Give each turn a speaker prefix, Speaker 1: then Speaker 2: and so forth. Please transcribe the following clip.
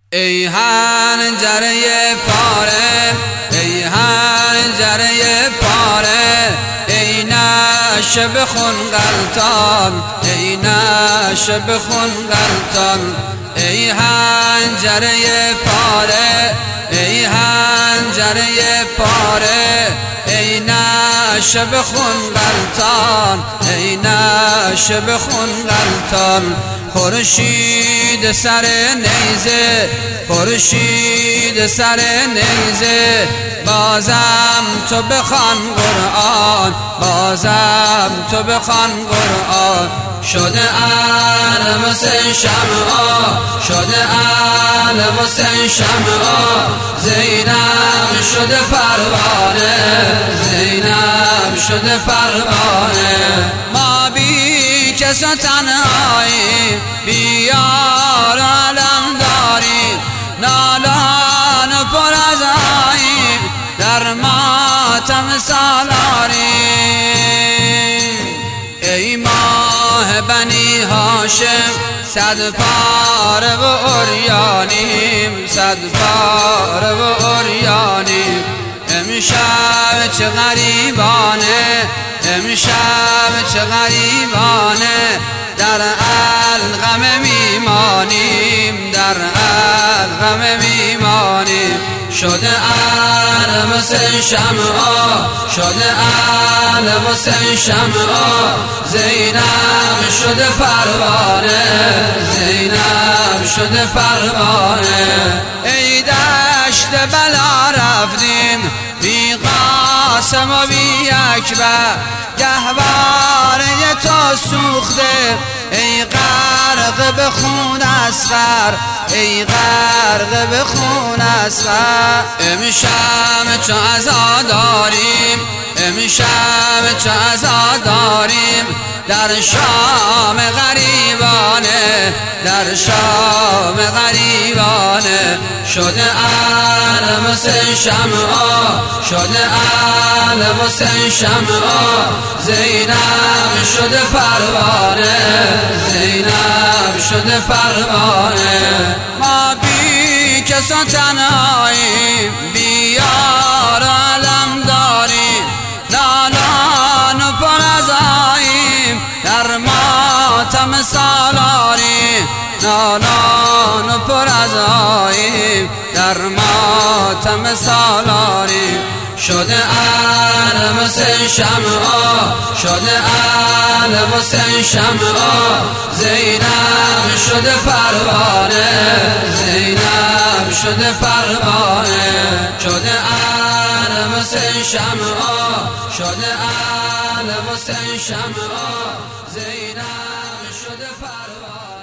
Speaker 1: ای حنجره پاره، ای حنجره پاره، ای نشه به خون غلطان، ای نشه به خون غلطان. ای حنجره پاره، ای حنجره پاره، ای نشه به خون غلطان، ای نشه به خون غلطان. خورشید سر نیزه، خورشید سر نیزه، بازم تو بخوان قرآن، بازم تو بخوان قرآن. شده علم حسین شمعا، شده علم حسین شمعا، زینب شده پروانه، زینب شده پروانه. ما بی کس و تنهاییم، بی یار علم داریم، نالان و پر از آییم، در ماتم سالاریم. ای ماه بنی هاشم، صد پاره و عریانیم، صد پاره و عریانیم. امشب چه غریبانه، امشب چه غریبانه، در الغم میمانیم، در الغم میمانیم. شده علم حسین شمعا، شده علم حسین شمعا، زینب شده پروانه، زینب شده پروانه. ای دشت بلا رفتیم، بی قاسم و بی اکبر، گهواره تو سوخته، ای غرق به خون اصغر، ای غرق به خون اصغر. امشب چو عزا داریم، امشب چو عزا داریم، در شام غریبانه، در شام غریبانه. شده علم حسین شمعا، شده علم حسین شمعا، زینب شده پروانه، زینب شده پروانه. ما بی کس و تنهاییم، بی یار علم داریم، نالان و پر از آییم، در ماتم سالاریم، نالان و پر از آییم، در ماتم سالاریم. شده علم حسین شمعا، شده علم حسین شمعا، زینب شده پروانه، زینب شده پروانه. شده علم حسین شمعا، شده علم حسین شمعا، زینب شده پروانه.